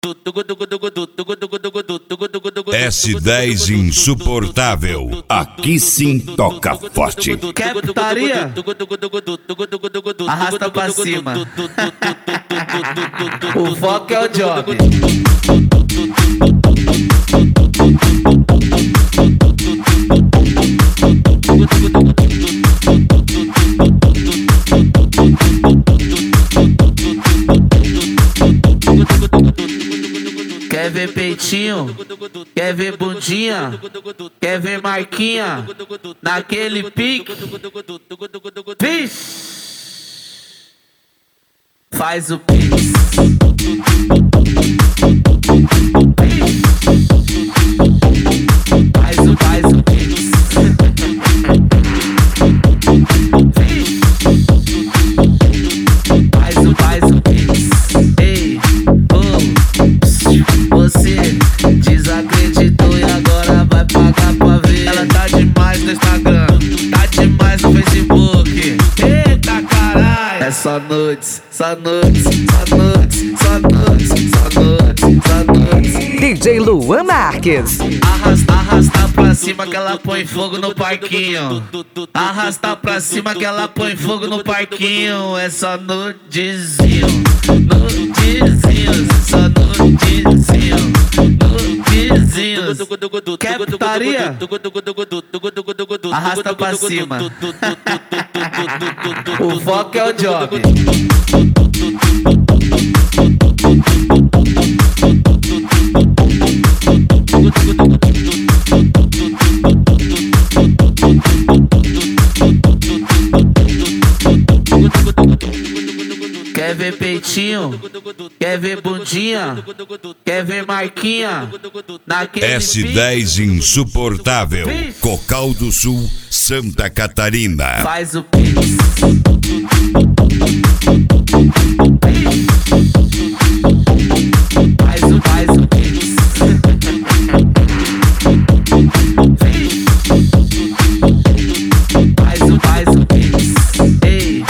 S10 insuportável. Aqui sim toca forte. Quer putaria? Arrasta pra cima. O foco é o job. Quer ver peitinho? Quer ver bundinha? Quer ver marquinha? Naquele pique? Vixe! Faz o pix. Faz o pix. Faz o pix. Ei, você desacreditou e agora vai pagar pra ver. Ela tá demais no Instagram, tá demais no Facebook. Eita caralho! É só nudes, só nudes, só nudes, só nudes, só nudes, só nudes. DJ Luan Marques. Arrasta pra cima que ela põe fogo no parquinho. Arrasta pra cima que ela põe fogo no parquinho. É só nudezinho, nudezinhos, só nudezinho, nudezinhos. Quer putaria? Arrasta pra cima. O foco é o job. Quer ver peitinho? Quer ver bundinha? Quer ver marquinha? Naquele S10 insuportável. Cocal do Sul, Santa Catarina. Faz o pix. Faz o pix. Faz o pix. Ei,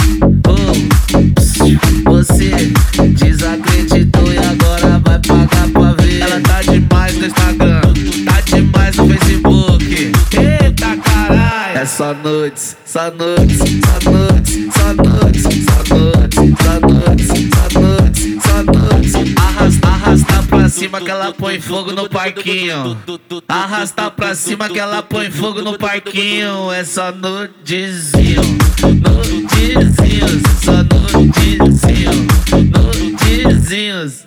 você desacreditou e agora vai pagar pra ver. Ela tá demais no Instagram, tá demais no Facebook. Eita caralho! É só nudes, só nudes, só nudes, só nudes, só nudes, só nudes, só nudes, só nudes. Arrasta pra cima que ela põe fogo no parquinho. Arrasta pra cima que ela põe fogo no parquinho. É só nudezinho, nudezinhos, só nudezinho, nudezinhos.